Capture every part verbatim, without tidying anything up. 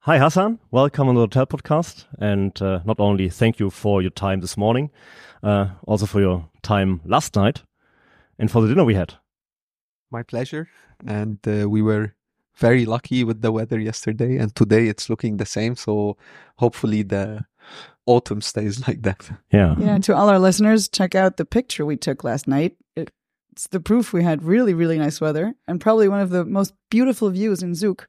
Hi, Hassan. Welcome on the Hotel Podcast. And uh, not only thank you for your time this morning, uh, also for your time last night and for the dinner we had. My pleasure. And uh, we were very lucky with the weather yesterday. And today it's looking the same. So hopefully the autumn stays like that. Yeah. Yeah. To all our listeners, check out the picture we took last night. It, it's the proof we had really, really nice weather and probably one of the most beautiful views in Zug.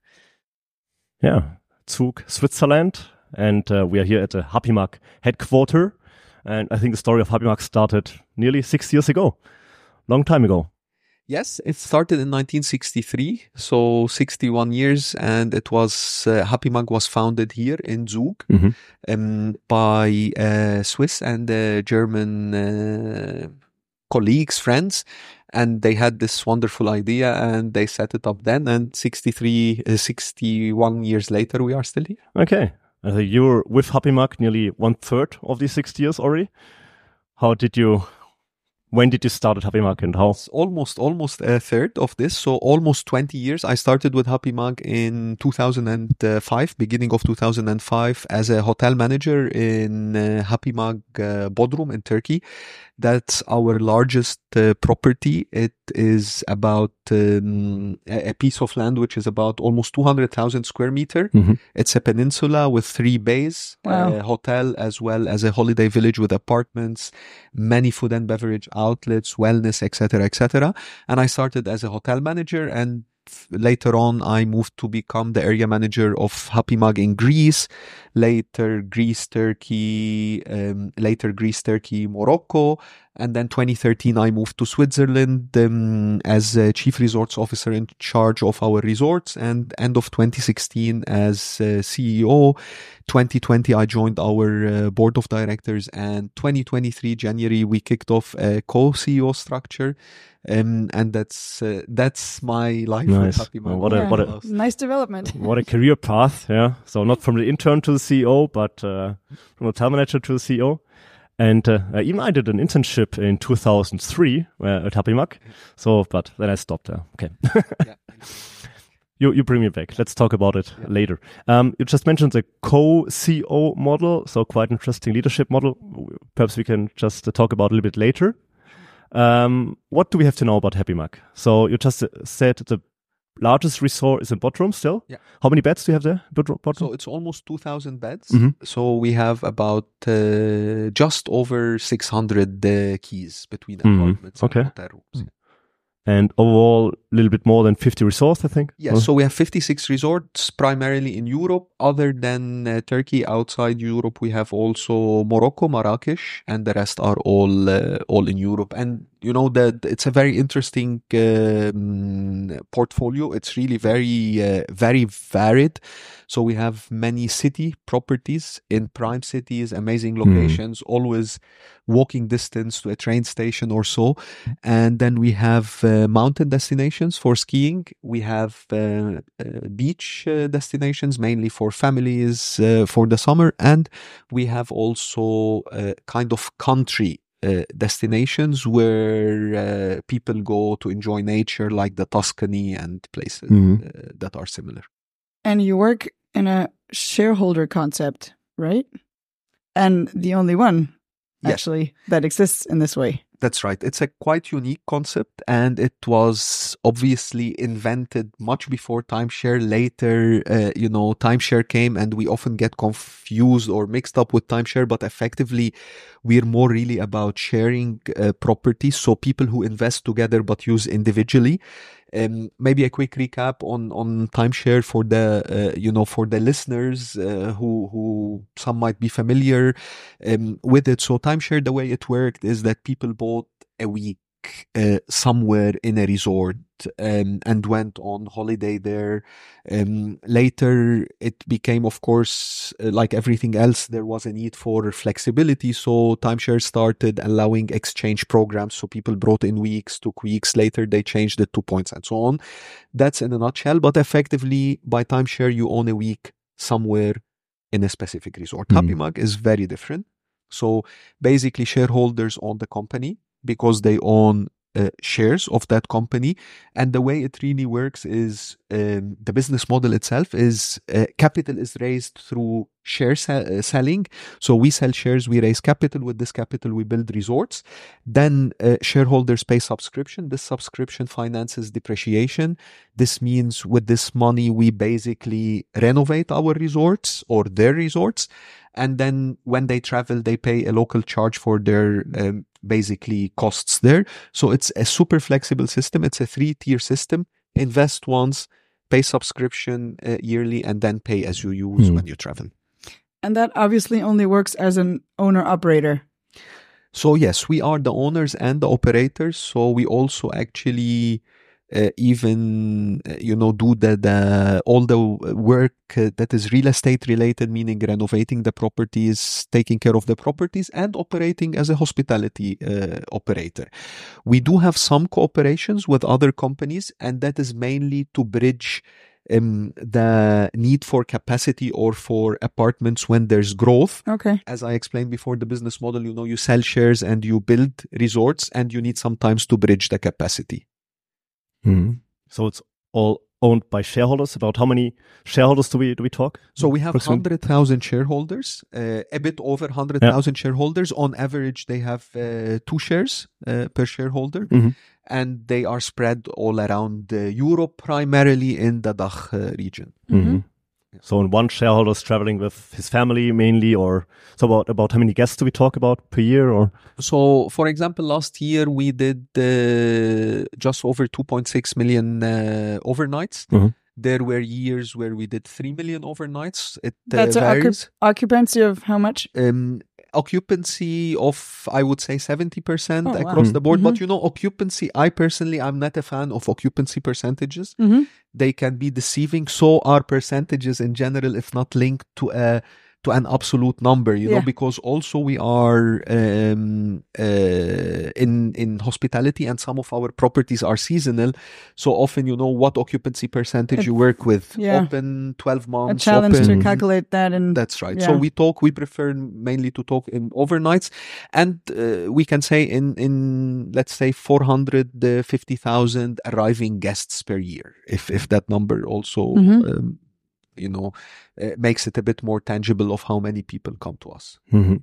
Yeah. Zug, Switzerland, and uh, we are here at the HappyMug headquarter. And I think the story of HappyMug started nearly six years ago, long time ago. Yes, it started in nineteen sixty-three, so sixty-one years, and it was uh, HappyMug was founded here in Zug Mm-hmm. um, by uh, Swiss and uh, German uh, colleagues, friends. And they had this wonderful idea and they set it up then. And sixty-three, uh, sixty-one years later, we are still here. Okay. I think you're with HappyMug nearly one third of these six years already. How did you, when did you start at HappyMug and how? It's almost, almost a third of this. So almost twenty years. I started with HappyMug in two thousand five, beginning of two thousand five, as a hotel manager in uh, HappyMug uh, Bodrum in Turkey. That's our largest uh, property. It is about um, a piece of land which is about almost two hundred thousand square meter. Mm-hmm. It's a peninsula with three bays, Wow. a hotel as well as a holiday village with apartments, many food and beverage outlets, wellness, et cetera, et cetera. And I started as a hotel manager, and later on I moved to become the area manager of HappyMug in Greece, later Greece, Turkey, um, later Greece, Turkey, Morocco. And then twenty thirteen, I moved to Switzerland um, as a chief resorts officer in charge of our resorts. And end of twenty sixteen as uh, C E O. twenty twenty, I joined our uh, board of directors. And twenty twenty-three, January, we kicked off a co-C E O structure. Um, and that's uh, that's my life Nice. with HappyMug. Well, what a- Yeah. what a- Nice development. What a career path, yeah. So not from the intern to the C E O, but uh, from hotel manager to the C E O. And uh, even I did an internship in two thousand three uh, at HappyMug. So, but then I stopped there. Okay. Yeah. You you bring me back. Let's talk about it Yeah. later. Um, you just mentioned the co-C E O model, so quite interesting leadership model. Perhaps we can just uh, talk about it a little bit later. Um, what do we have to know about HappyMug? So you just uh, said the largest resort is in Bodrum still. Yeah. How many beds do you have there? Bodrum? Bodrum? So it's almost two thousand beds. Mhm. So we have about uh, just over six hundred uh, keys between Mhm. apartments Okay. and hotel rooms. And overall, a little bit more than fifty resorts, I think. Yeah, Oh. so we have fifty-six resorts primarily in Europe. Other than uh, Turkey, outside Europe, we have also Morocco, Marrakesh, and the rest are all uh, all in Europe. And you know that it's a very interesting um, portfolio. It's really very uh, very varied. So we have many city properties in prime cities, amazing locations, always walking distance to a train station or so. And then we have uh, mountain destinations for skiing. We have uh, uh, beach uh, destinations, mainly for families uh, for the summer. And we have also uh, kind of country uh, destinations where uh, people go to enjoy nature, like the Tuscany and places Mhm. uh, that are similar. And you work in a shareholder concept, right? And the only one, Yes. actually, that exists in this way. That's right. It's a quite unique concept, and it was obviously invented much before timeshare. Later, uh, you know, timeshare came, and we often get confused or mixed up with timeshare, but effectively, we're more really about sharing uh, properties. So people who invest together but use individually. Um, maybe a quick recap on, on timeshare for the, uh, you know, for the listeners, uh, who, who some might be familiar, um, with it. So timeshare, the way it worked is that people bought a week, uh, somewhere in a resort, um, and went on holiday there. Um, later it became, of course, uh, like everything else, there was a need for flexibility. So timeshare started allowing exchange programs. So people brought in weeks, took weeks. Later they changed it to points and so on. That's in a nutshell. But effectively, by timeshare, you own a week somewhere in a specific resort. Mm. HappyMug is very different. So basically, shareholders own the company because they own uh, shares of that company. And the way it really works is um, the business model itself is uh, capital is raised through share se- uh, selling. So we sell shares, we raise capital. With this capital, we build resorts. Then uh, shareholders pay subscription. This subscription finances depreciation. This means with this money, we basically renovate our resorts or their resorts. And then when they travel, they pay a local charge for their um, basically costs there. So it's a super flexible system. It's a three-tier system. Invest once, pay subscription uh, yearly, and then pay as you use mm. when you travel. And that obviously only works as an owner-operator. So yes, we are the owners and the operators. So we also actually uh, even, uh, you know, do the, the all the work uh, that is real estate related, meaning renovating the properties, taking care of the properties, and operating as a hospitality uh, operator. We do have some cooperations with other companies, and that is mainly to bridge Um, the need for capacity or for apartments when there's growth. Okay. As I explained before, the business model, you know, you sell shares and you build resorts, and you need sometimes to bridge the capacity. Mm-hmm. So it's all owned by shareholders. About how many shareholders do we do we talk? So we have one hundred thousand shareholders, uh, a bit over one hundred thousand yeah. shareholders. On average, they have uh, two shares uh, per shareholder. Mm-hmm. And they are spread all around uh, Europe, primarily in the D A C H uh, region. Mm-hmm. So in one shareholder is traveling with his family mainly, or so about, about how many guests do we talk about per year? Or So, for example, last year we did uh, just over two point six million uh, overnights. Mm-hmm. There were years where we did three million overnights. It uh, That's varies. Occup- occupancy of how much? Um, occupancy of, I would say, seventy percent oh, across wow. the board. Mm-hmm. But, you know, occupancy, I personally, I'm not a fan of occupancy percentages. Mm-hmm. They can be deceiving. So are percentages in general, if not linked to a to an absolute number, you yeah. know, because also we are um, uh, in in hospitality, and some of our properties are seasonal. So often, you know, what occupancy percentage it, you work with. Yeah. Open twelve months. A challenge open. to calculate that. And that's right. Yeah. So we talk, we prefer mainly to talk in overnights. And uh, we can say in, in let's say, four hundred fifty thousand arriving guests per year, if, if that number also... Mm-hmm. Um, you know, uh, makes it a bit more tangible of how many people come to us. Mm-hmm.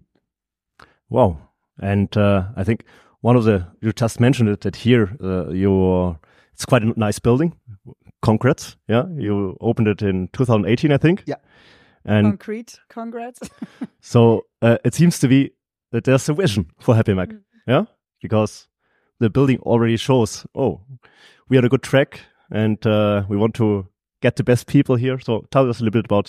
Wow. And uh, I think one of the, you just mentioned it, that here, uh, you it's quite a nice building. Congrats. Yeah. You opened it in two thousand eighteen, I think. Yeah. And Concrete. Congrats. So uh, it seems to be that there's a vision for Happy Mac. Mm-hmm. Yeah. Because the building already shows, oh, we are on a good track, and uh, we want to get the best people here. So tell us a little bit about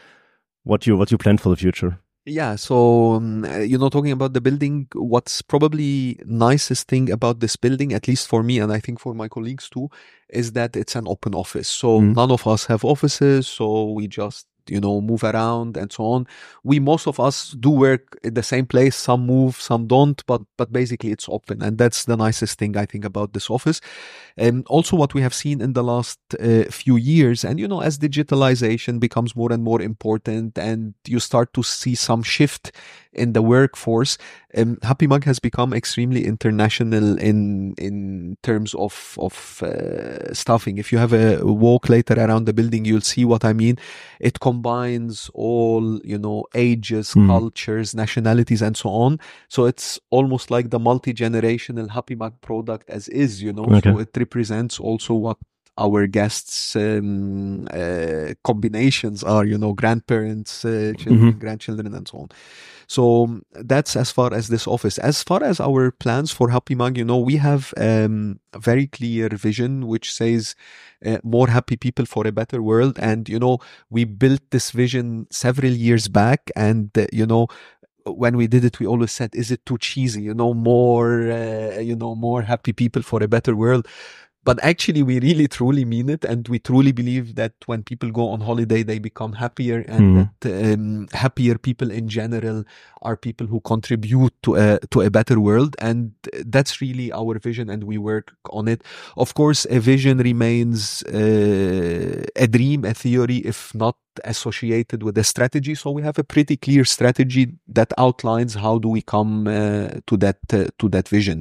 what you what you plan for the future. Yeah, so um, you know, talking about the building, what's probably nicest thing about this building, at least for me, and I think for my colleagues too, is that it's an open office. So mm. none of us have offices, so we just, you know, move around and so on. We, most of us do work in the same place. Some move, some don't, but, but basically it's open. And that's the nicest thing, I think, about this office. And also what we have seen in the last uh, few years, and, you know, as digitalization becomes more and more important and you start to see some shift in the workforce, um, Happy Mug has become extremely international in in terms of of uh, staffing. If you have a walk later around the building, you'll see what I mean. It combines all, you know, ages, mm. cultures, nationalities, and so on. So it's almost like the multi-generational Happy Mug product as is, you know. Okay. So it represents also what our guests' um, uh, combinations are, you know, grandparents, uh, children, mm-hmm. grandchildren, and so on. So that's as far as this office. As far as our plans for Happy Mug, you know, we have um, a very clear vision which says uh, more happy people for a better world. And, you know, we built this vision several years back, and, uh, you know, when we did it, we always said, is it too cheesy? You know, more, uh, you know, more happy people for a better world. But actually, we really, truly mean it. And we truly believe that when people go on holiday, they become happier, and mm. that um, happier people in general are people who contribute to a, to a better world. And that's really our vision, and we work on it. Of course, a vision remains uh, a dream, a theory, if not associated with a strategy. So we have a pretty clear strategy that outlines how do we come uh, to that uh, to that vision.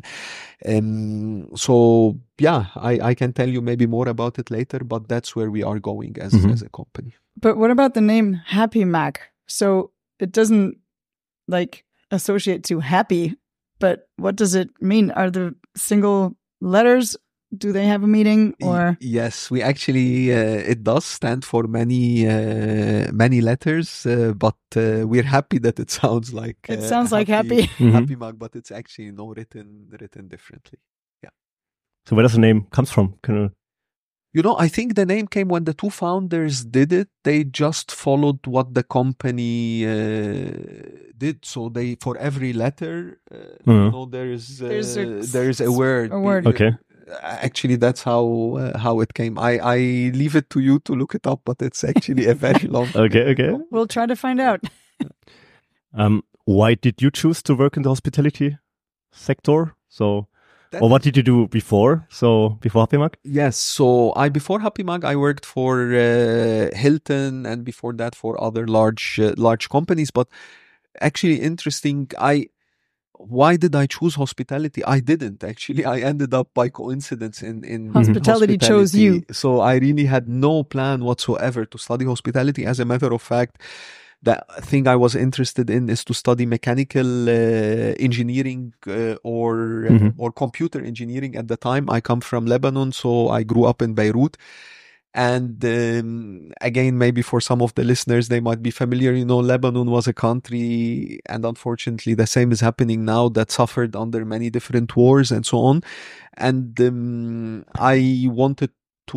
Um, so yeah, I, I can tell you maybe more about it later, but that's where we are going as Mhm. as a company. But what about the name Happy Mac? So it doesn't like associate to happy, but what does it mean? Are the single letters? Do they have a meaning Y- or? yes, we actually uh, it does stand for many uh, many letters, uh, but uh, we're happy that it sounds like It uh, sounds like happy. Mhm. happy mug, but it's actually no written written differently. So where does the name comes from? Can you... You know, I think the name came when the two founders did it. They just followed what the company uh, did. So they, for every letter, uh, Mhm. you know, there's uh, There's a- there's a word. a word. Okay. Actually, that's how uh, how it came. I I leave it to you to look it up, but it's actually a very long. Okay, okay. We'll try to find out. Um, why did you choose to work in the hospitality sector? So, That or what did you do before? So before Happy Mac? Yes, so I before Happy Mug I worked for uh, Hilton, and before that for other large uh, large companies. But actually, interesting. I why did I choose hospitality? I didn't actually. I ended up by coincidence in in Hospitality chose you. So I really had no plan whatsoever to study hospitality. As a matter of fact, the thing I was interested in is to study mechanical uh, engineering uh, or uh, Mhm. or computer engineering. At the time, I come from Lebanon, so I grew up in Beirut. And um, again, maybe for some of the listeners, they might be familiar. You know, Lebanon was a country, and unfortunately, the same is happening now, that suffered under many different wars and so on. And um, I wanted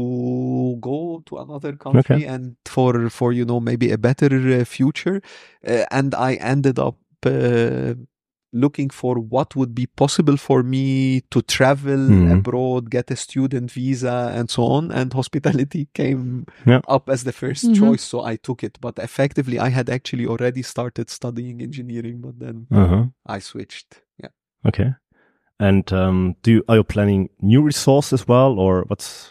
to go to another country and for for you know maybe a better uh, future, uh, and I ended up uh, looking for what would be possible for me to travel Mhm. abroad, get a student visa, and so on. And hospitality came Yeah. up as the first Mhm. choice, so I took it. But effectively, I had actually already started studying engineering, but then Uh-huh. I switched. Yeah. Okay. And um, do you, are you planning new resources as well, or what's?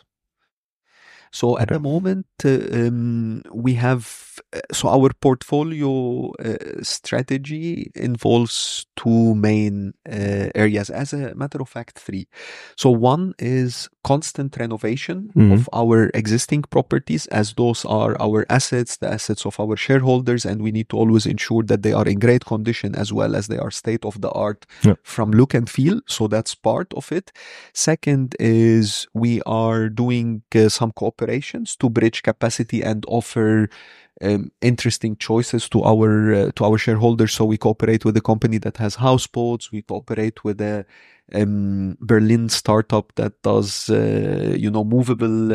So at Okay. the moment, uh, um, we have, uh, so our portfolio uh, strategy involves two main uh, areas. As a matter of fact, three. So one is constant renovation Mhm. of our existing properties, as those are our assets, the assets of our shareholders, and we need to always ensure that they are in great condition as well as they are state of the art Yeah. from look and feel. So that's part of it. Second is we are doing uh, some cooperations to bridge capacity and offer um, interesting choices to our uh, to our shareholders. So we cooperate with a company that has houseboats. We cooperate with a um, Berlin startup that does uh, you know movable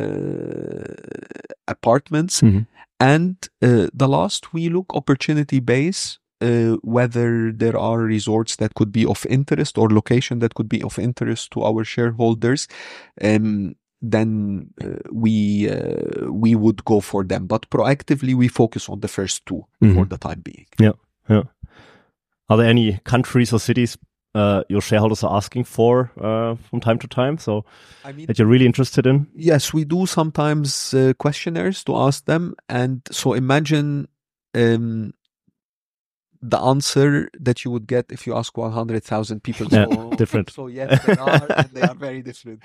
uh, apartments. Mhm. And uh, the last, we look opportunity based. Uh, whether there are resorts that could be of interest or location that could be of interest to our shareholders, um, then uh, we uh, we would go for them. But proactively, we focus on the first two Mhm. for the time being. Yeah. Yeah. Are there any countries or cities uh, your shareholders are asking for uh, from time to time? So I mean, that you're really interested in? yes, we do sometimes uh, questionnaires to ask them. And so imagine um, the answer that you would get if you ask one hundred thousand people. Yeah, So, different. So yes, they are, and they are very different.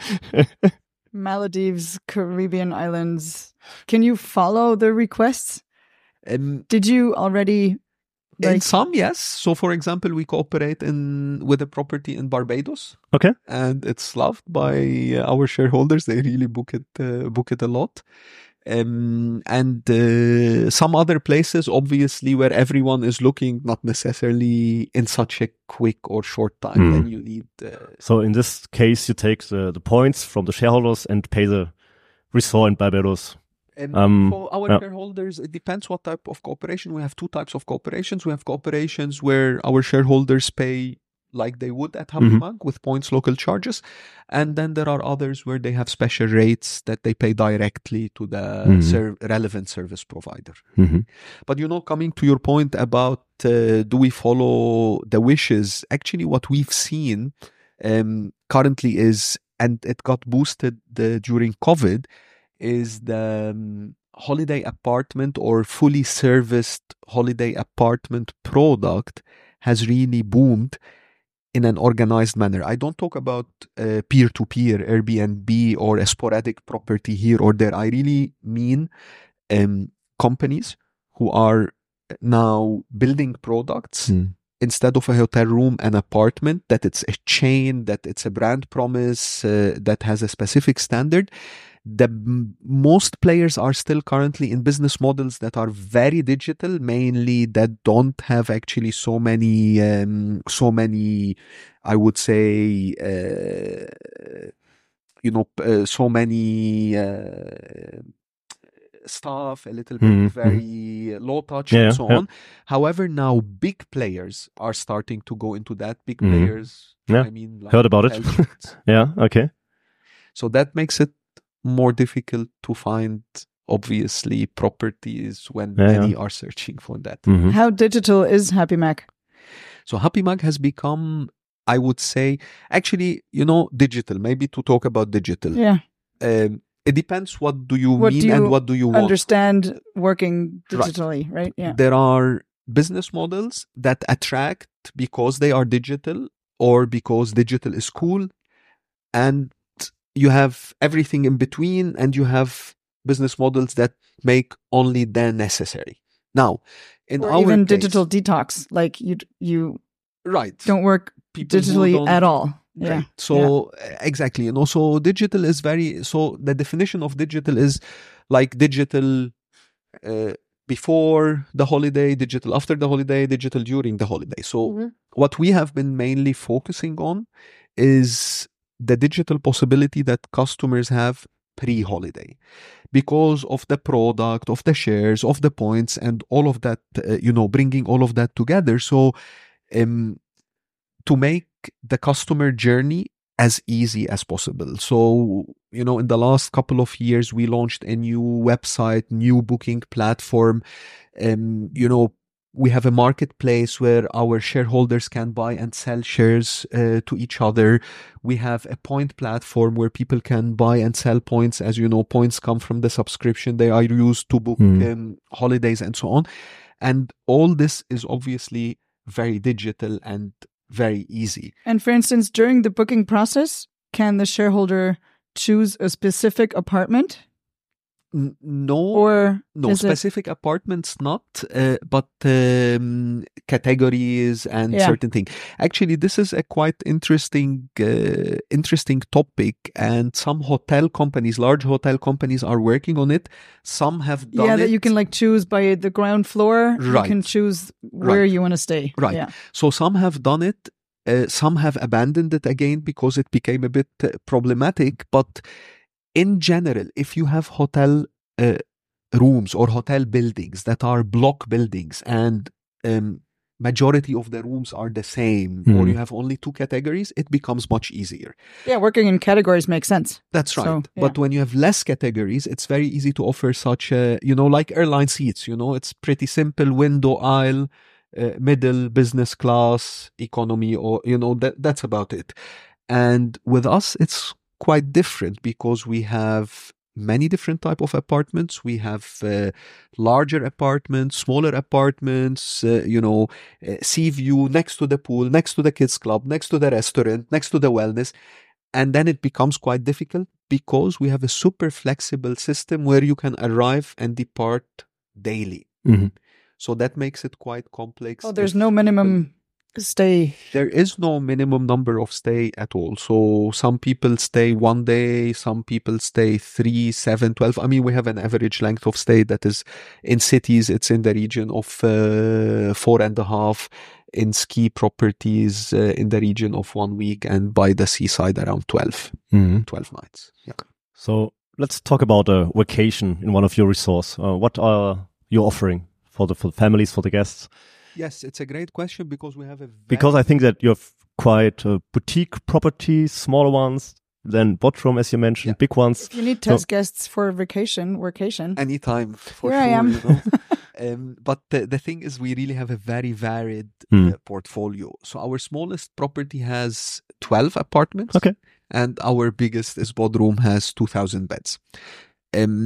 Maldives, Caribbean islands. Can you follow the requests? Um, Did you already in like some, yes. So, for example, we cooperate in with a property in Barbados, Okay. and it's loved by uh, our shareholders. They really book it, uh, book it a lot. Um, and uh, some other places, obviously, where everyone is looking, not necessarily in such a quick or short time. Mm. Then you need. Uh, So in this case, you take the, the points from the shareholders and pay the resort in Barbados. Um, Um, for our yeah. shareholders, it depends what type of cooperation. We have two types of cooperations. We have cooperations where our shareholders pay like they would at Happy Mhm. Mug with points local charges. And then there are others where they have special rates that they pay directly to the Mhm. ser- relevant service provider. Mhm. But, you know, coming to your point about uh, do we follow the wishes? Actually, what we've seen um, currently is, and it got boosted uh, during COVID, is the um, holiday apartment or fully serviced holiday apartment product has really boomed in an organized manner. I don't talk about uh, peer-to-peer Airbnb or a sporadic property here or there. I really mean um, companies who are now building products Mm. instead of a hotel room, an apartment, that it's a chain, that it's a brand promise, uh, that has a specific standard. The m- most players are still currently in business models that are very digital, mainly that don't have actually so many, um, so many, I would say, uh, you know, uh, so many uh, staff, a little bit Mhm, very low touch Yeah, and so yeah. on. However, now big players are starting to go into that. Big Mhm. players, Yeah. I mean, like Heard about it. Helsinki. Yeah, okay. So that makes it more difficult to find, obviously, properties when Yeah, many yeah. are searching for that. Mhm. How digital is Happy Mac? So HappyMag has become, I would say, actually, you know, digital. Maybe to talk about digital. Yeah. Um, it depends what do you What mean do and you what do you want. Understand working Right. digitally, right? Yeah. There are business models that attract because they are digital or because digital is cool, and you have everything in between, and you have business models that make only the necessary. Now, in Or our even case, digital detox, like you you right, don't work people who digitally don't- at all. Great. Yeah. So uh, exactly, and also digital is very. So the definition of digital is like digital uh, before the holiday, digital after the holiday, digital during the holiday. So what we have been mainly focusing on is the digital possibility that customers have pre-holiday because of the product, of the shares, of the points, and all of that. Uh, you know, bringing all of that together. So um, to make the customer journey as easy as possible. So, you know, in the last couple of years, we launched a new website, new booking platform. Um, you know, we have a marketplace where our shareholders can buy and sell shares uh, to each other. We have a point platform where people can buy and sell points. As you know, points come from the subscription. They are used to book Mm. um, holidays and so on. And all this is obviously very digital and very easy. And for instance, during the booking process, can the shareholder choose a specific apartment? N- no, Or no is it specific apartments, not, uh, but um, categories and Yeah. certain things. Actually, this is a quite interesting, uh, interesting topic, and some hotel companies, large hotel companies, are working on it. Some have done yeah, it. that you can like choose by the ground floor. You Right. can choose where Right. you want to stay. Right. Yeah. So some have done it. Uh, some have abandoned it again because it became a bit uh, problematic. But in general, if you have hotel uh, rooms or hotel buildings that are block buildings and um, majority of the rooms are the same, or Mhm. you have only two categories, it becomes much easier. Yeah, working in categories makes sense. That's right. So, yeah. But when you have less categories, it's very easy to offer such a, you know, like airline seats, you know, it's pretty simple: window, aisle, uh, middle, business class, economy, or, you know, that that's about it. And with us, it's quite different because we have many different type of apartments. We have uh, larger apartments, smaller apartments, uh, you know, uh, sea view, next to the pool, next to the kids club, next to the restaurant, next to the wellness. And then it becomes quite difficult because we have a super flexible system where you can arrive and depart daily. Mhm. So that makes it quite complex. Oh, there's if no people- minimum stay. There is no minimum number of stay at all. So some people stay one day, some people stay three, seven, twelve. I mean, we have an average length of stay that is in cities, it's in the region of uh, four and a half. In ski properties, uh, in the region of one week, and by the seaside around twelve, Mhm. twelve nights. Yeah. So let's talk about a vacation in one of your resorts. Uh, what are you offering for the for the families, for the guests? Yes, it's a great question because we have a very Because I think that you have quite uh, boutique properties, smaller ones, then Bodrum, as you mentioned, Yeah. big ones. If you need So- test guests for vacation, workation. anytime for Here I sure. am. You know? um, but the, the thing is, we really have a very varied Hmm. uh, portfolio. So our smallest property has twelve apartments. Okay. And our biggest is Bodrum, has two thousand beds. Um,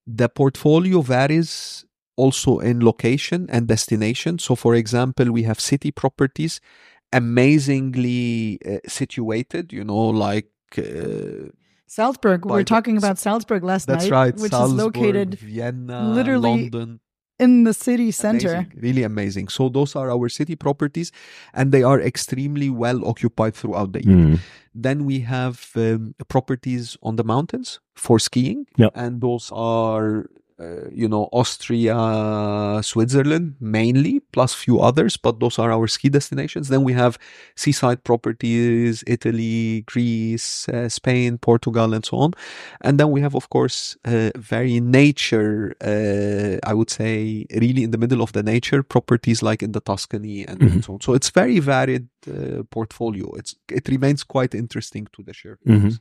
the portfolio varies also in location and destination. So, for example, we have city properties amazingly uh, situated, you know, like uh, Salzburg. We by were the- talking about Salzburg last that's night, right, which Salzburg, is located Vienna, literally London. in the city center. Amazing, really amazing. So those are our city properties, and they are extremely well occupied throughout the year. Mm. Then we have um, properties on the mountains for skiing, Yeah. and those are, uh, you know, Austria, Switzerland mainly, plus few others, but those are our ski destinations. Then we have seaside properties, Italy, Greece, uh, Spain, Portugal, and so on. And then we have, of course, uh, very nature, uh, I would say, really in the middle of the nature, properties like in the Tuscany and, Mhm. and so on. So it's very varied uh, portfolio. It's It remains quite interesting to the shareholders. Mhm.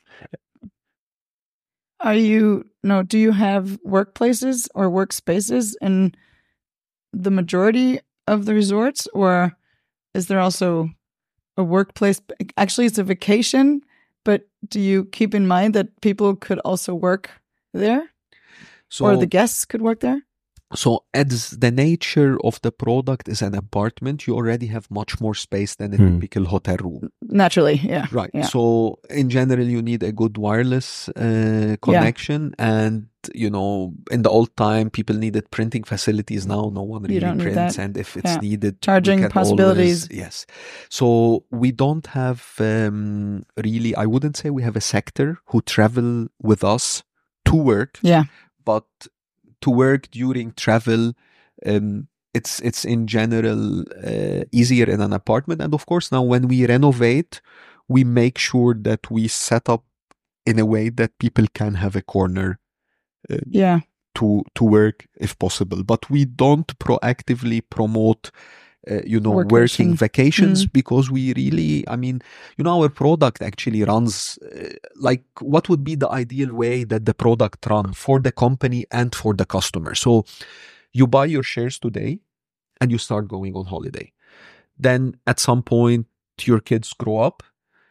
Are you, no, do you have workplaces or workspaces in the majority of the resorts, or is there also a workplace? Actually, it's a vacation, but do you keep in mind that people could also work there, So, or the guests could work there? So as the nature of the product is an apartment, you already have much more space than a Hmm. typical hotel room. Naturally, yeah. Right. Yeah. So in general, you need a good wireless uh, connection. And, you know, in the old time, people needed printing facilities. Now, no one You really don't need prints. that. And if it's Yeah. needed, we Charging can possibilities. always- yes. So we don't have um, really, I wouldn't say we have a sector who travel with us to work. Yeah. But to work during travel, um, it's it's in general uh, easier in an apartment. And of course, now when we renovate, we make sure that we set up in a way that people can have a corner uh, Yeah. to to work if possible. But we don't proactively promote, uh, you know, Workation. working vacations Mm. because we really, I mean, you know, our product actually runs uh, like what would be the ideal way that the product run for the company and for the customer. So you buy your shares today and you start going on holiday. Then at some point your kids grow up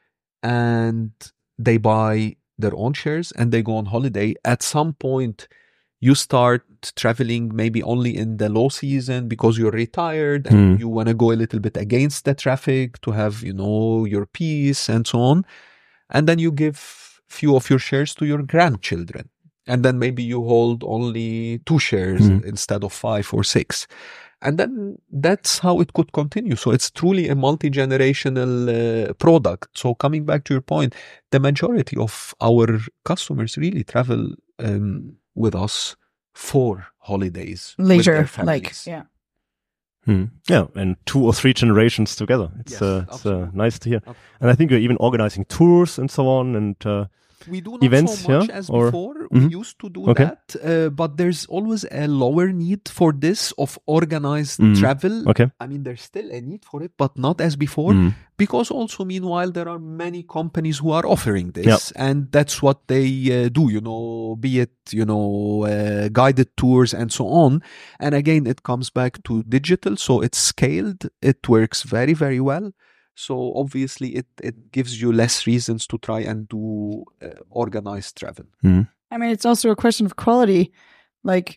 and they buy their own shares and they go on holiday. At some point you start traveling maybe only in the low season because you're retired and Hmm. you want to go a little bit against the traffic to have, you know, your peace and so on. And then you give few of your shares to your grandchildren. And then maybe you hold only two shares Hmm. instead of five or six. And then that's how it could continue. So it's truly a multi-generational uh, product. So coming back to your point, the majority of our customers really travel um, with us for holidays, with their Leisure, like, families. yeah. Hmm. Yeah, and two or three generations together. It's Yes, uh, it's uh, absolutely. nice to hear. Absolutely. And I think you're even organizing tours and so on. And uh, We do not Events, so much yeah? as Or- before. Mhm. We used to do Okay. that, uh, but there's always a lower need for this of organized Mm. travel. okay. I mean, there's still a need for it, but not as before. Mm. Because also, meanwhile, there are many companies who are offering this, and that's what they uh, do, you know, be it, you know, uh, guided tours and so on. And again, it comes back to digital. So it's scaled. It works very, very well. So obviously it, it gives you less reasons to try and do uh, organized travel. Mm. I mean, it's also a question of quality, like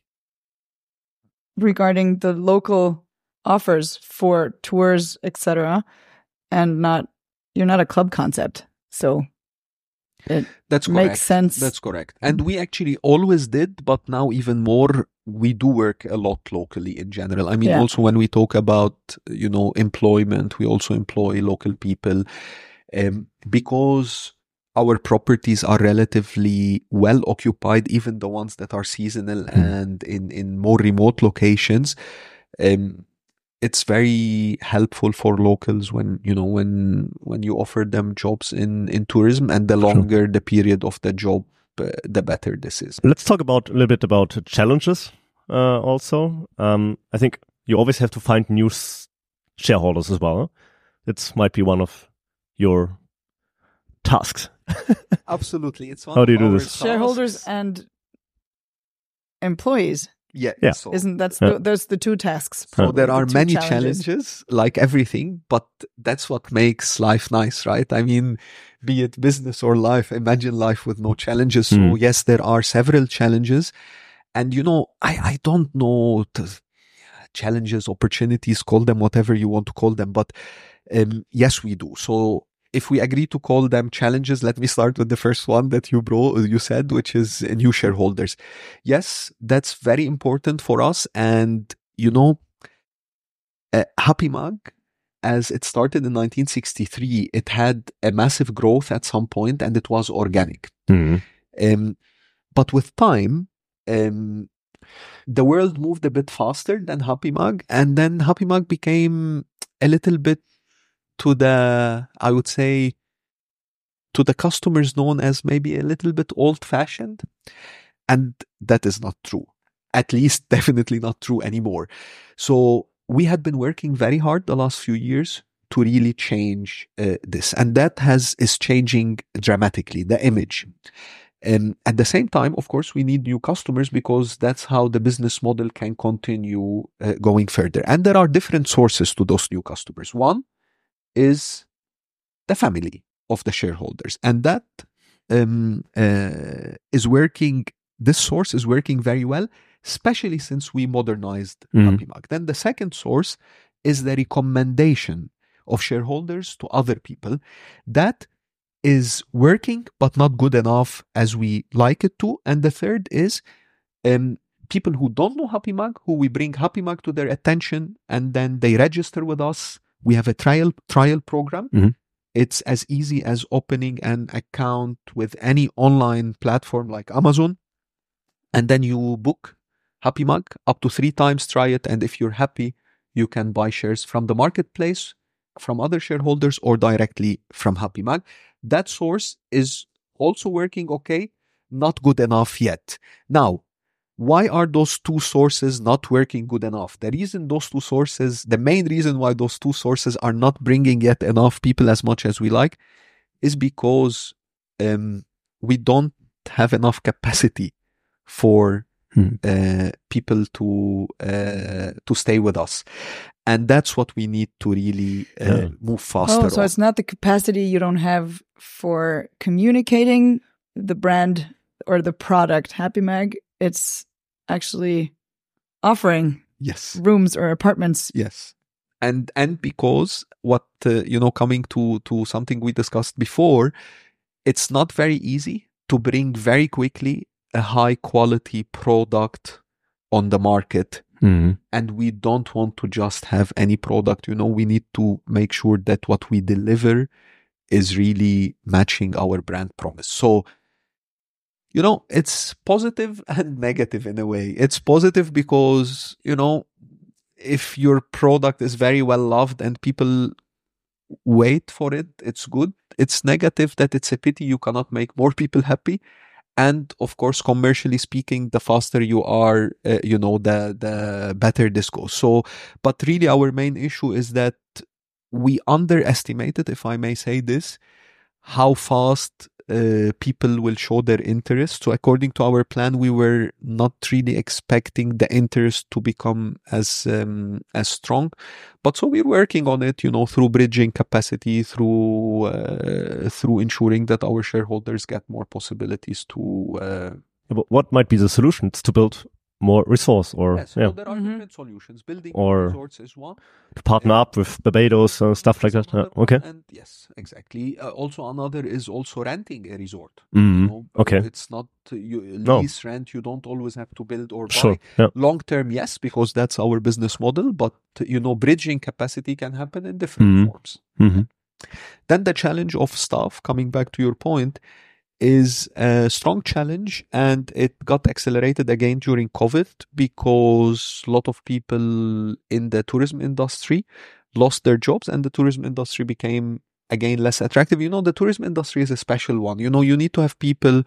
regarding the local offers for tours, et cetera, and not, you're not a club concept. So it That's correct. makes sense. That's correct. And we actually always did, but now even more, we do work a lot locally in general. I mean, Yeah. also when we talk about, you know, employment, we also employ local people um, because our properties are relatively well occupied, even the ones that are seasonal and in, in more remote locations. Um, it's very helpful for locals when, you know, when, when you offer them jobs in, in tourism, and the Sure. longer the period of the job, uh, the better this is. Let's talk about a little bit about challenges uh, also. Um, I think you always have to find new s- shareholders as well. It might be one of your tasks. Absolutely. It's one How of do you do our this? Shareholders tasks. and employees. Yeah. Yeah. So, Isn't that's Yeah. the, those the two tasks? so probably, there the are two many challenges. challenges. like everything, but that's what makes life nice, right? I mean, be it business or life, imagine life with no challenges. So Mm. yes, there are several challenges. And, you know, I, I don't know, t- challenges, opportunities, call them whatever you want to call them. But um, yes, we do. So if we agree to call them challenges, let me start with the first one that you bro you said, which is new shareholders. Yes, that's very important for us. And, you know, uh, HappyMug, as it started in nineteen sixty-three, it had a massive growth at some point and it was organic. Mhm. Um, but with time, um, the world moved a bit faster than HappyMug, and then HappyMug became a little bit to the, I would say, to the customers known as maybe a little bit old-fashioned. And that is not true. At least definitely not true anymore. So we had been working very hard the last few years to really change uh, this. And that has is changing dramatically, the image. Um, at the same time, of course, we need new customers because that's how the business model can continue uh, going further. And there are different sources to those new customers. One is the family of the shareholders. And that um, uh, is working, this source is working very well, especially since we modernized Mhm. HappyMug. Then the second source is the recommendation of shareholders to other people. That is working, but not good enough as we like it to. And the third is um, people who don't know HappyMug, who we bring HappyMug to their attention, and then they register with us. We have a trial trial program. Mhm. It's as easy as opening an account with any online platform like Amazon, and then you book HappyMug up to three times, try it, and if you're happy, you can buy shares from the marketplace, from other shareholders, or directly from HappyMug. That source is also working okay, not good enough yet. Now, why are those two sources not working good enough? The reason those two sources, the main reason why those two sources are not bringing yet enough people as much as we like, is because um, we don't have enough capacity for Hmm. uh, people to uh, to stay with us. And that's what we need to really uh, Yeah. move faster Oh, so on. it's not the capacity you don't have for communicating the brand or the product HappyMug. It's actually offering Yes. rooms or apartments. Yes. And and because what uh, you know, coming to to something we discussed before, it's not very easy to bring very quickly a high quality product on the market. Mhm. And we don't want to just have any product. You know, we need to make sure that what we deliver is really matching our brand promise. So, you know, it's positive and negative in a way. It's positive because, you know, if your product is very well loved and people wait for it, it's good. It's negative that it's a pity you cannot make more people happy. And of course, commercially speaking, the faster you are, uh, you know, the the better this goes. So, but really our main issue is that we underestimated, if I may say this, how fast uh, people will show their interest. So according to our plan, we were not really expecting the interest to become as um, as strong. But so we're working on it, you know, through bridging capacity, through uh, through ensuring that our shareholders get more possibilities to. Uh, Yeah, but what might be the solution? It's to build more resource or yes, yeah, so there are Mhm. different solutions. Building Or- resorts is one. to partner up with Barbados and stuff like Is that. Yeah. another one. Okay. And yes, exactly. Uh, also, another is also renting a resort. Mhm. You know, Okay. it's not uh, you No. lease rent. You don't always have to build or buy. Sure. Yeah. Long term, yes, because that's our business model. But you know, bridging capacity can happen in different Mhm. forms. Mhm. Then the challenge of staff, coming back to your point, is a strong challenge, and it got accelerated again during COVID because a lot of people in the tourism industry lost their jobs and the tourism industry became again less attractive. You know, the tourism industry is a special one. You know, you need to have people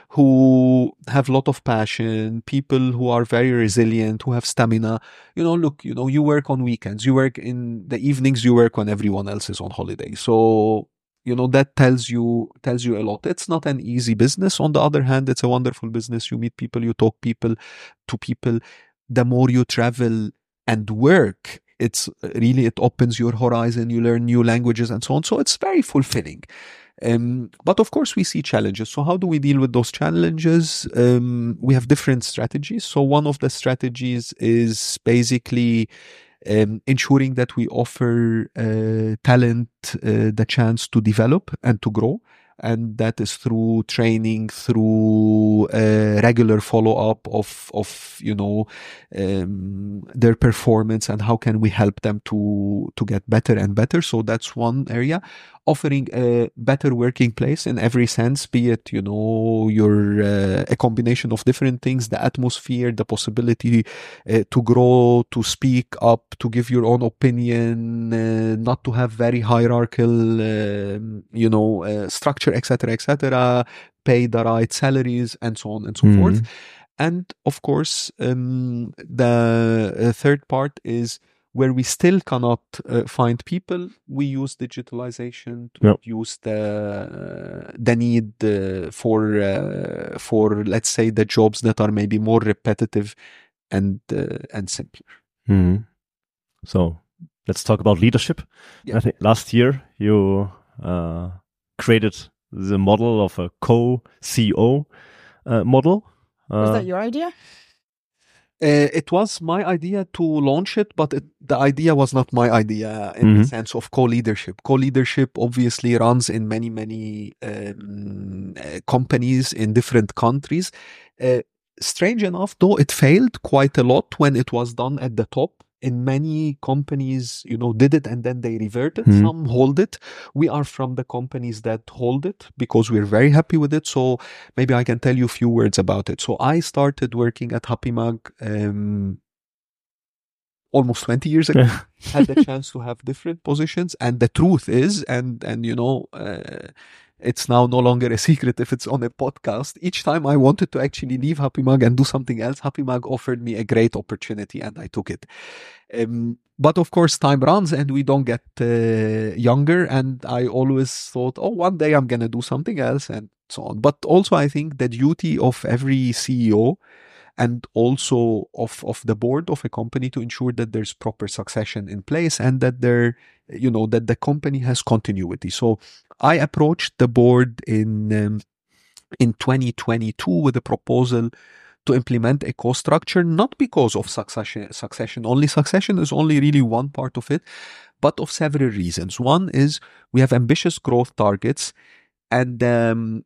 who have a lot of passion, people who are very resilient, who have stamina. You know, look, you know, you work on weekends, you work in the evenings, you work when everyone else is on holiday. So, you know, that tells you tells you a lot. It's not an easy business. On the other hand, it's a wonderful business. You meet people, you talk people to people. The more you travel and work it's really, it opens your horizon, you learn new languages and so on. So it's very fulfilling. Um, but of course we see challenges. So how do we deal with those challenges? Um, we have different strategies. So one of the strategies is basically um, ensuring that we offer uh, talent uh, the chance to develop and to grow. And that is through training, through uh, regular follow-up of, of you know, um, their performance and how can we help them to, to get better and better. So that's one area. Offering a better working place in every sense, be it, you know, your uh, a combination of different things, the atmosphere, the possibility uh, to grow, to speak up, to give your own opinion, uh, not to have very hierarchical, uh, you know, uh, structure, et cetera, et cetera, pay the right salaries, and so on and so Mhm. forth. And of course, um, the uh, third part is where we still cannot uh, find people, we use digitalization to Yep. reduce the the need uh, for uh, for let's say the jobs that are maybe more repetitive and uh, and simpler. Mhm. So let's talk about leadership. Yeah. I think last year you uh, created the model of a co-C E O uh, model. Was Uh, that your idea? Uh, it was my idea to launch it, but it, the idea was not my idea in the Mhm. sense of co-leadership. Co-leadership obviously runs in many, many um, uh, companies in different countries. Uh, strange enough, though, it failed quite a lot when it was done at the top. In many companies, you know, did it and then they reverted. Mhm. Some hold it. We are from the companies that hold it because we're very happy with it. So maybe I can tell you a few words about it. So I started working at HappyMag um, almost twenty years ago. Had the chance to have different positions, and the truth is, and and you know, uh, it's now no longer a secret if it's on a podcast. Each time I wanted to actually leave HappyMag and do something else, HappyMag offered me a great opportunity, and I took it. Um, but of course, time runs and we don't get uh, younger. And I always thought, oh, one day I'm going to do something else and so on. But also, I think the duty of every C E O and also of, of the board of a company to ensure that there's proper succession in place and that there, you know, that the company has continuity. So I approached the board in, um, in twenty twenty-two with a proposal to implement a cost structure, not because of succession, succession only. Succession is only really one part of it, but of several reasons. One is we have ambitious growth targets, and um,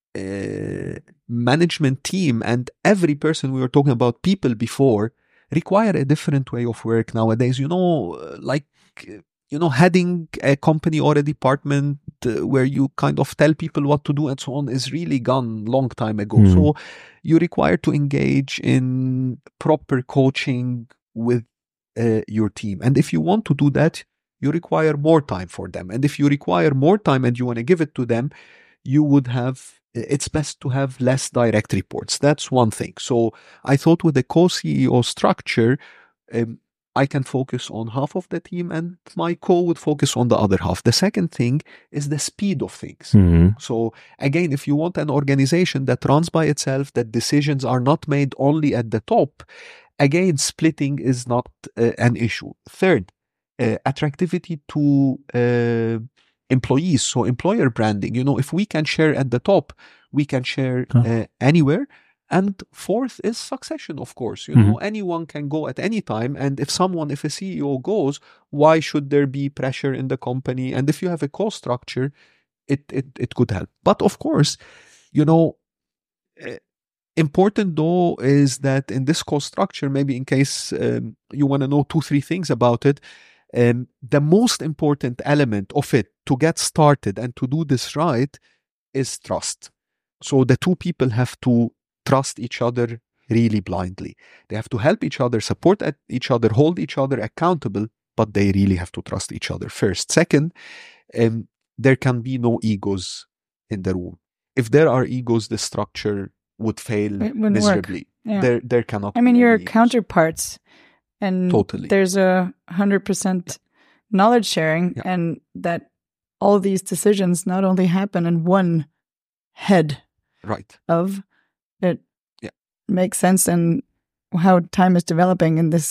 uh, management team and every person, we were talking about people before, require a different way of work nowadays. You know, like, you know, heading a company or a department uh, where you kind of tell people what to do and so on is really gone long time ago. Mhm. So you're required to engage in proper coaching with uh, your team. And if you want to do that, you require more time for them. And if you require more time and you want to give it to them, you would have, it's best to have less direct reports. That's one thing. So I thought with the co-C E O structure, um, I can focus on half of the team and my co would focus on the other half. The second thing is the speed of things. Mhm. So again, if you want an organization that runs by itself, that decisions are not made only at the top, again, splitting is not uh, an issue. Third, uh, attractivity to uh, employees. So employer branding, you know, if we can share at the top, we can share uh, anywhere. And fourth is succession, of course. You know, anyone can go at any time. And if someone, if a C E O goes, why should there be pressure in the company? And if you have a cost structure, it, it, it could help. But of course, you know, uh, important though is that in this cost structure, maybe in case um, you want to know two, three things about it, um, the most important element of it to get started and to do this right is trust. So the two people have to trust each other really blindly. They have to help each other, support each other, hold each other accountable, but they really have to trust each other first. Second, um, there can be no egos in the room. If there are egos, the structure would fail It wouldn't miserably. work. Yeah. There, there cannot. I mean, be you're any egos. counterparts, and Totally. there's a hundred percent knowledge sharing, Yeah. and that all these decisions not only happen in one head Right. of it. Yeah. Makes sense, and how time is developing in this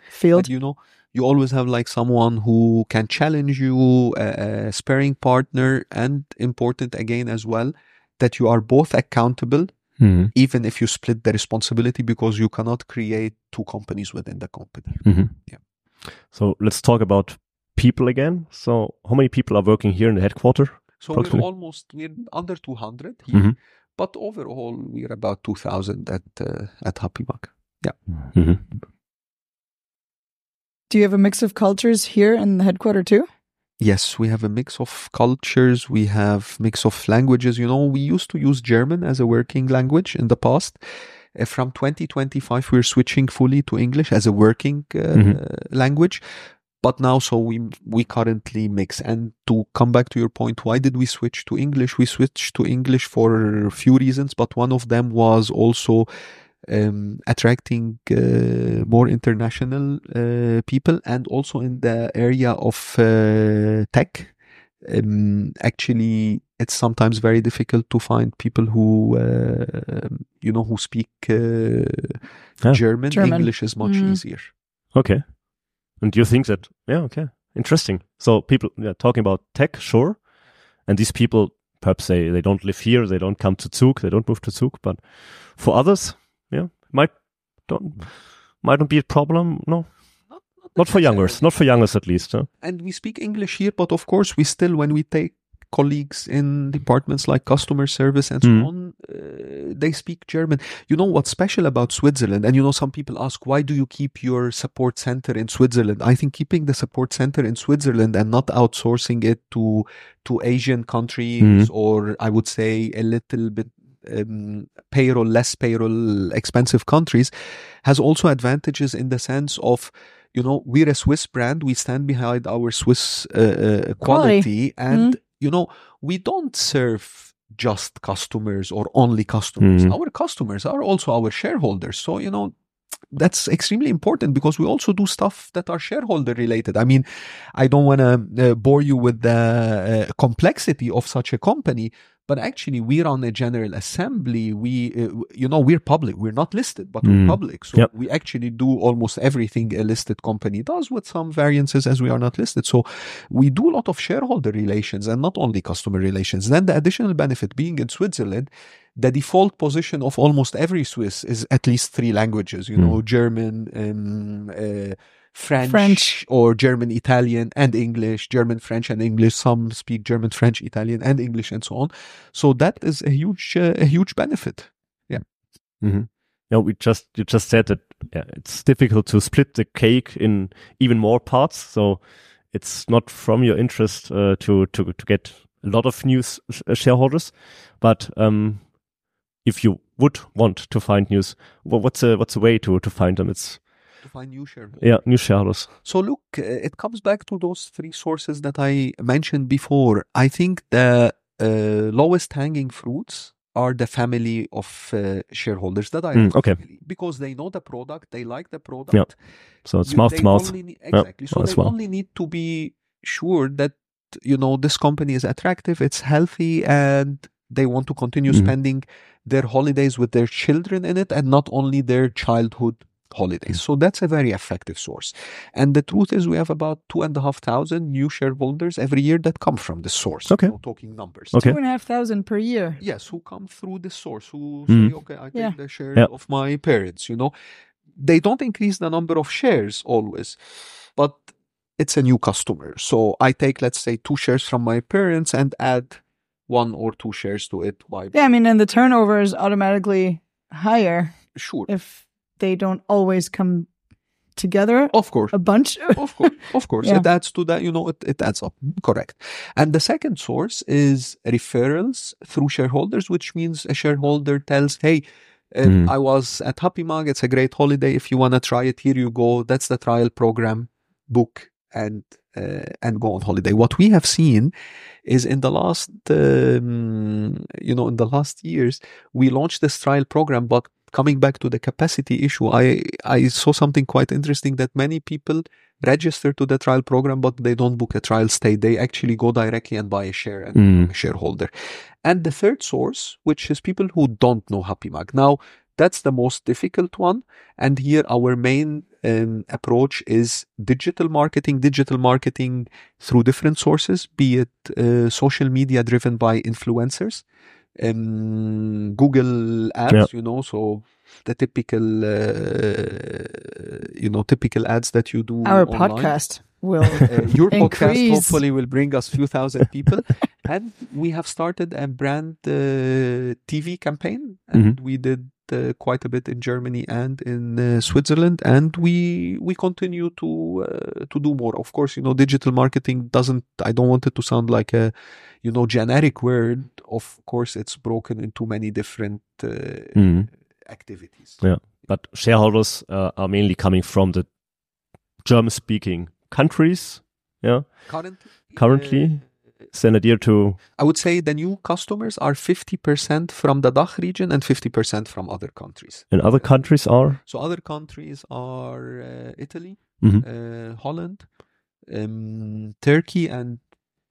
field. But, you know, you always have like someone who can challenge you, a, a sparring partner, and important again as well, that you are both accountable, Mm-hmm. even if you split the responsibility, because you cannot create two companies within the company. Mm-hmm. Yeah. So let's talk about people again. So how many people are working here in the headquarters? So we're Approximately? almost, we're under two hundred here, Mhm. but overall we're about two thousand at uh, at HappyMug. Mm-hmm. Do you have a mix of cultures here in the headquarters too? Yes, we have a mix of cultures. We have mix of languages. You know, we used to use German as a working language in the past. Uh, from twenty twenty-five, we're switching fully to English as a working uh, Mhm. language. But now, so we we currently mix. And to come back to your point, why did we switch to English? We switched to English for a few reasons, but one of them was also um, attracting uh, more international uh, people, and also in the area of uh, tech. Um, actually, it's sometimes very difficult to find people who, uh, you know, who speak uh, Yeah. German. German. English is much Mm. easier. Okay. And you think that, yeah, okay, interesting. So people, yeah, talking about tech, sure. And these people, perhaps they, they don't live here, they don't come to Zug, they don't move to Zug, but for others, yeah, might don't, might not be a problem. No, Not, not for youngers, necessarily. not for youngers at least. Huh? And we speak English here, but of course, we still, when we take colleagues in departments like customer service and so Mhm. on, uh, they speak German. You know what's special about Switzerland? And you know, some people ask, why do you keep your support center in Switzerland? I think keeping the support center in Switzerland and not outsourcing it to to Asian countries, Mhm. or I would say a little bit um, payroll, less payroll, expensive countries, has also advantages in the sense of, you know, we're a Swiss brand. We stand behind our Swiss uh, uh, quality, Quality. and Mm. you know, we don't serve just customers or only customers. Mhm. Our customers are also our shareholders. So, you know, that's extremely important, because we also do stuff that are shareholder related. I mean, I don't want to uh, bore you with the uh, complexity of such a company, but actually we run a general assembly. We, uh, you know, we're public. We're not listed, but Mm. we're public. So Yep. we actually do almost everything a listed company does, with some variances as we are not listed. So we do a lot of shareholder relations and not only customer relations. Then the additional benefit, being in Switzerland, the default position of almost every Swiss is at least three languages, you Mm. know, German, um, uh, French, French. or German, Italian, and English, German, French, and English. Some speak German, French, Italian, and English, and so on. So that is a huge, uh, a huge benefit. Mm-hmm. No, we just you just said that yeah, it's difficult to split the cake in even more parts. So it's not from your interest uh, to to to get a lot of new s- shareholders, but um, if you would want to find news, well, what's a what's a way to to find them? It's To find new shareholders. yeah, new shareholders. So look, uh, it comes back to those three sources that I mentioned before. I think the uh, lowest hanging fruits are the family of uh, shareholders, the direct Mm, okay. family, because they know the product, they like the product. Yeah. So it's You- mouth they to mouth. only need- exactly. So that's they well. only need to be sure that, you know, this company is attractive, it's healthy, and they want to continue Mhm. spending their holidays with their children in it, and not only their childhood holidays. So that's a very effective source. And the truth is, we have about two and a half thousand new shareholders every year that come from this source. Okay. You know, talking numbers. Okay. Two and a half thousand per year. Yes, who come through this source, who Mhm. say, okay, I take Yeah. the shares Yeah. of my parents, you know. They don't increase the number of shares always, but it's a new customer. So I take, let's say, two shares from my parents and add one or two shares to it. Why? Yeah, I mean, and the turnover is automatically higher Sure. if they don't always come together Of course. a bunch. Of course, of course, Yeah. it adds to that. You know, it, it adds up. Correct. And the second source is referrals through shareholders, which means a shareholder tells, "Hey, uh, Mm. I was at HappyMug. It's a great holiday. If you want to try it, here you go. That's the trial program. Book and uh, and go on holiday." What we have seen is in the last, um, you know, in the last years, we launched this trial program, but coming back to the capacity issue, I, I saw something quite interesting, that many people register to the trial program, but they don't book a trial stay. They actually go directly and buy a share and Mm. become a shareholder. And the third source, which is people who don't know HappyMug. Now, that's the most difficult one. And here our main um, approach is digital marketing, digital marketing through different sources, be it uh, social media driven by influencers, um, Google ads, Yeah. you know, so the typical, uh, you know, typical ads that you do Our online. podcast will Uh, your podcast increase. hopefully will bring us few thousand people. And we have started a brand uh, T V campaign, and we did uh, quite a bit in Germany and in uh, Switzerland, and we we continue to uh, to do more. Of course, you know, digital marketing doesn't, I don't want it to sound like a, you know, generic word. Of course, it's broken into many different uh, Mhm. activities. Yeah. But shareholders uh, are mainly coming from the German-speaking countries. Yeah. Currently, Currently, uh, it's an idea to I would say the new customers are fifty percent from the D A C H region and fifty percent from other countries. in other countries are. So other countries are uh, Italy, Mhm. uh, Holland, um, Turkey, and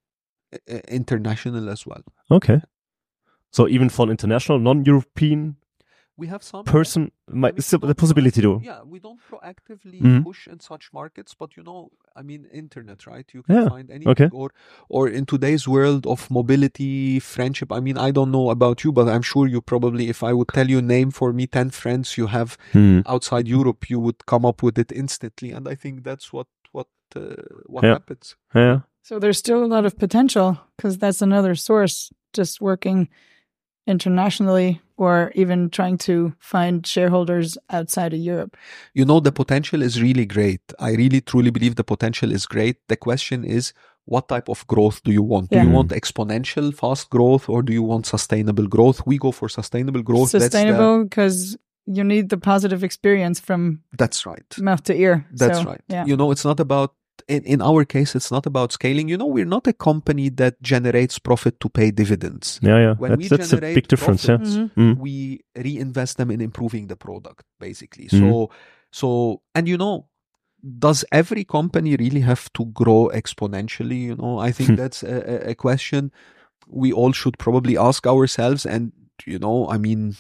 uh, international as well. Okay. So even for an international, non-European We have some person, I might, mean, it's we the don't possibility to. proact- Yeah, we don't proactively Mhm. push in such markets, but you know, I mean, internet, right? You can Yeah, find anything, okay. or or in today's world of mobility, friendship. I mean, I don't know about you, but I'm sure you probably, if I would tell you, name for me ten friends you have Hmm. outside Europe, you would come up with it instantly. And I think that's what what uh, what Yeah. happens. Yeah. So there's still a lot of potential because that's another source, just working internationally or even trying to find shareholders outside of Europe. You know, the potential is really great. I really truly believe the potential is great. The question is, what type of growth do you want? Yeah. Do you Mm. want exponential fast growth, or do you want sustainable growth? We go for sustainable growth. Sustainable because you need the positive experience from That's the, that's right. mouth to ear. That's So, right. Yeah. You know, it's not about, in, in our case, it's not about scaling. You know, we're not a company that generates profit to pay dividends. Yeah. Yeah. When That's, we that's a generate big difference. Yeah. profits, Mhm. Mm. we reinvest them in improving the product, basically. Mhm. So, so, and you know, does every company really have to grow exponentially? You know, I think Hmm. that's a, a- a question we all should probably ask ourselves. And, you know, I mean,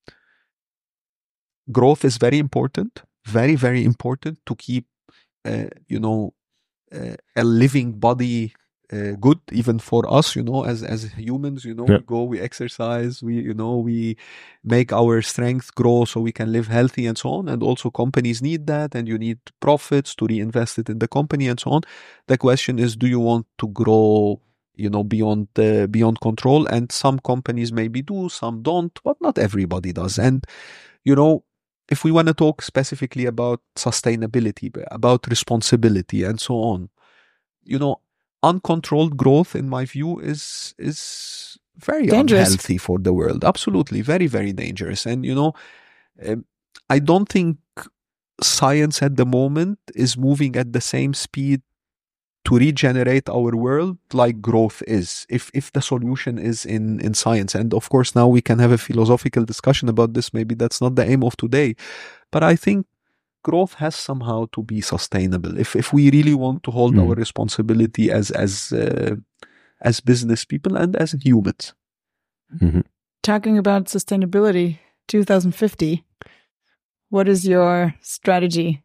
growth is very important, very, very important to keep, uh, you know, uh, a living body uh, good, even for us, you know, as as humans, you know, Yeah. we go, we exercise, we, you know, we make our strength grow so we can live healthy and so on. And also companies need that, and you need profits to reinvest it in the company and so on. The question is, do you want to grow, you know, beyond the beyond control? And some companies maybe do, some don't, but not everybody does. And you know, if we want to talk specifically about sustainability, about responsibility and so on, you know, uncontrolled growth, in my view, is is very Dangerous. unhealthy for the world. Absolutely, very, very dangerous. And you know, um, I don't think science at the moment is moving at the same speed to regenerate our world like growth is, if if the solution is in in science. And of course, now we can have a philosophical discussion about this. Maybe that's not the aim of today, but I think growth has somehow to be sustainable if if we really want to hold Mm. our responsibility as as uh, as business people and as humans. Mhm. Talking about sustainability, two thousand fifty, what is your strategy?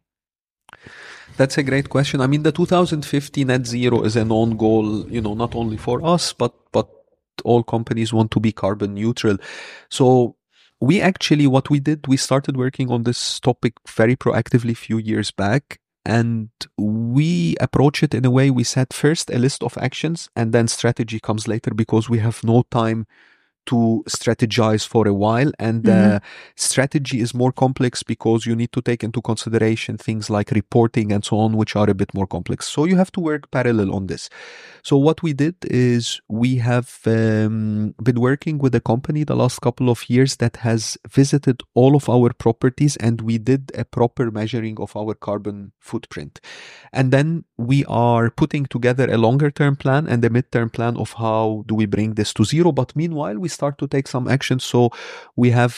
That's a great question. I mean, the two thousand fifty net zero is a known goal, you know, not only for us, but but all companies want to be carbon neutral. So we actually, what we did, we started working on this topic very proactively a few years back. And we approach it in a way, we set first a list of actions and then strategy comes later, because we have no time to strategize for a while. And Mhm. uh, strategy is more complex because you need to take into consideration things like reporting and so on, which are a bit more complex. So you have to work parallel on this. So what we did is we have um, been working with a company the last couple of years that has visited all of our properties, and we did a proper measuring of our carbon footprint. And then we are putting together a longer term plan and a midterm plan of how do we bring this to zero. But meanwhile, we we start to take some action. So we have,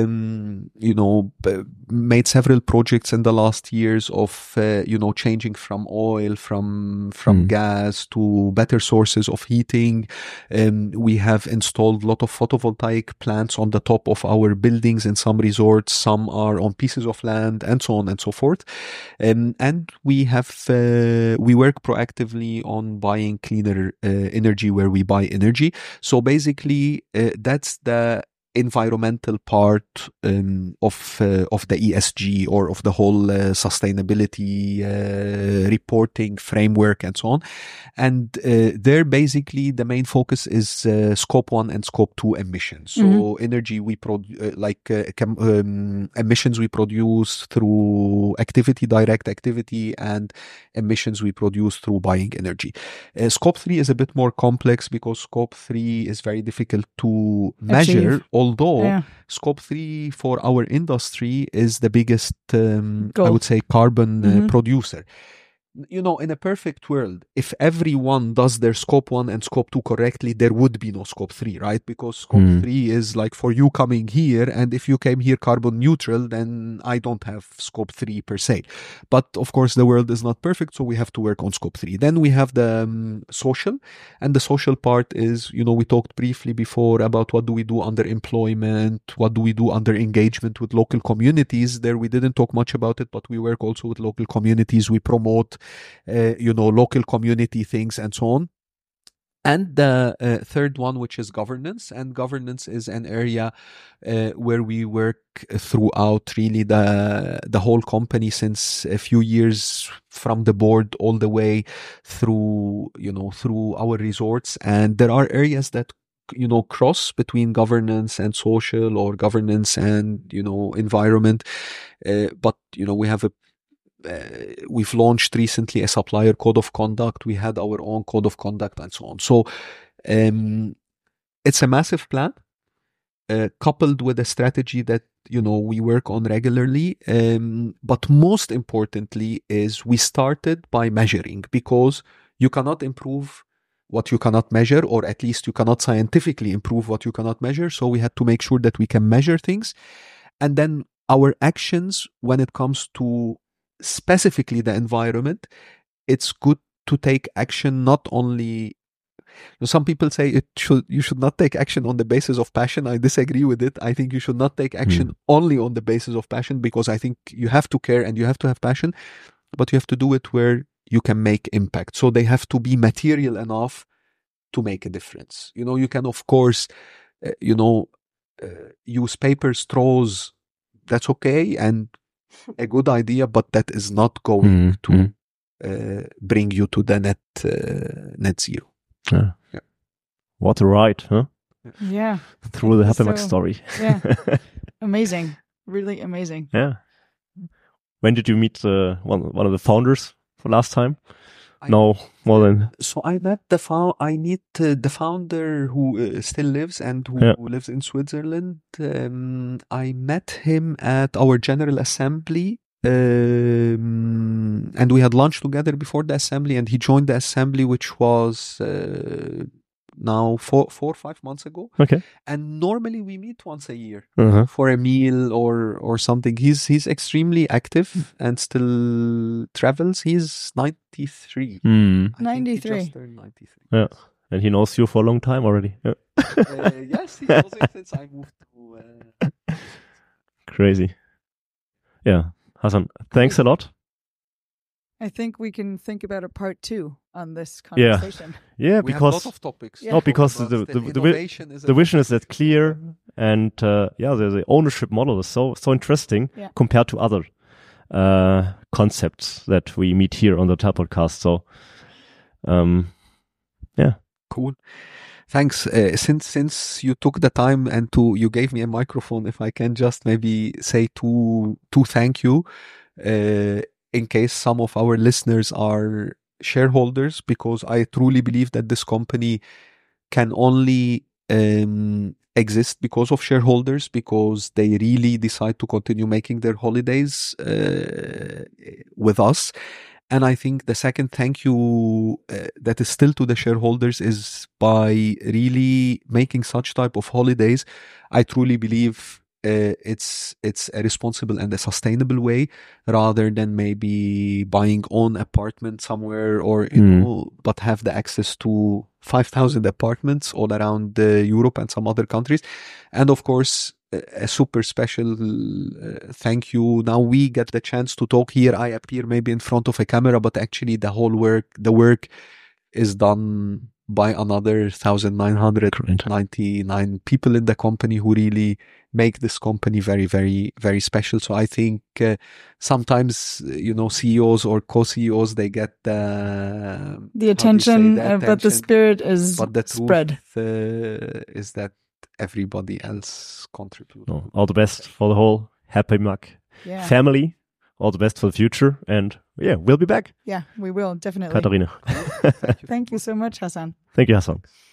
um, you know, b- made several projects in the last years of, uh, you know, changing from oil, from from Mm. gas to better sources of heating. Um, we have installed a lot of photovoltaic plants on the top of our buildings in some resorts. Some are on pieces of land, and so on and so forth. Um, and we have uh, we work proactively on buying cleaner uh, energy where we buy energy. So basically, uh, that's the environmental part um, of uh, of the E S G, or of the whole uh, sustainability uh, reporting framework and so on. And uh, there, basically, the main focus is uh, scope one and scope two emissions. So Mhm. energy we produce, uh, like uh, chem- um, emissions we produce through activity, direct activity, and emissions we produce through buying energy. Uh, scope three is a bit more complex because scope three is very difficult to measure, Achieve. although Yeah. scope three for our industry is the biggest, um, I Goal. would say, carbon uh, Mhm. producer. You know, in a perfect world, if everyone does their scope one and scope two correctly, there would be no scope three, right? Because scope Mm. three is like for you coming here, and if you came here carbon neutral, then I don't have scope three per se. But of course, the world is not perfect, so we have to work on scope three. Then we have the um, social, and the social part is, you know, we talked briefly before about what do we do under employment, what do we do under engagement with local communities. There we didn't talk much about it, but we work also with local communities. We promote Uh, you know, local community things and so on. And the uh, third one, which is governance, and governance is an area uh, where we work throughout really the the whole company since a few years, from the board all the way through, you know, through our resorts. And there are areas that, you know, cross between governance and social, or governance and, you know, environment. Uh, but, you know, we have a uh, we've launched recently a supplier code of conduct. We had our own code of conduct and so on. So um, it's a massive plan, uh, coupled with a strategy that, you know, we work on regularly. Um, but most importantly is we started by measuring, because you cannot improve what you cannot measure, or at least you cannot scientifically improve what you cannot measure. So we had to make sure that we can measure things. And then our actions, when it comes to specifically the environment, it's good to take action not only. Some people say it should you should not take action on the basis of passion. I disagree with it. I think you should not take action Mm. only on the basis of passion, because I think you have to care and you have to have passion, but you have to do it where you can make impact. So they have to be material enough to make a difference. You know, you can of course, uh, you know, uh, use paper straws. That's okay and a good idea, but that is not going Mm. to Mm. uh, bring you to the net uh, net zero. Yeah. Yeah. What a ride, huh? Yeah. Through the Thank you Happy Mac so- story. Yeah. Amazing. Really amazing. Yeah. When did you meet uh, one one of the founders for last time? I- No, more than So I met the fou- I meet uh, the founder who uh, still lives and who Yeah. lives in Switzerland. Um, I met him at our General Assembly, um, and we had lunch together before the assembly. And he joined the assembly, which was uh, now four, four, five months ago. okay. And normally we meet once a year Uh-huh. for a meal or or something. He's he's extremely active and still travels. He's ninety-three. Mm. I think he ninety-three. just turned ninety-three. Yeah. And he knows you for a long time already. Yeah. Uh, yes, he knows it since I moved to. Uh, Crazy. Yeah. Hassan, thanks a lot. I think we can think about a part two on this Yeah. conversation. Yeah, we have a lot because of topics. Yeah. to No, talk because about the- still. the- the wi- Innovation is a the vision is topic. that clear, and uh, yeah, the, the ownership model is so so interesting Yeah. compared to other uh, concepts that we meet here on the Tal podcast. So, um, Cool. Thanks. Uh, since since you took the time and to you gave me a microphone, if I can just maybe say two two thank you, uh, in case some of our listeners are shareholders, because I truly believe that this company can only um, exist because of shareholders, because they really decide to continue making their holidays uh, with us. And I think the second thank you uh, that is still to the shareholders is by really making such type of holidays. I truly believe uh, it's it's a responsible and a sustainable way, rather than maybe buying own apartment somewhere, or you Mm. know, but have the access to five thousand apartments all around uh, Europe and some other countries. And of course, a super special uh, thank you. Now we get the chance to talk here. I appear maybe in front of a camera, but actually the whole work, the work is done by another one thousand nine hundred ninety-nine people in the company who really make this company very, very, very special. So I think uh, sometimes, you know, C E Os or co-C E Os, they get the, The attention, the uh, but the attention, spirit is but the spread. truth uh, is that everybody else contribute. No, all the best for the whole Happy Mug Yeah. family. All the best for the future. And yeah, we'll be back. Yeah, we will, definitely. Katharina. Thank you so much, Hassan. Thank you, Hassan.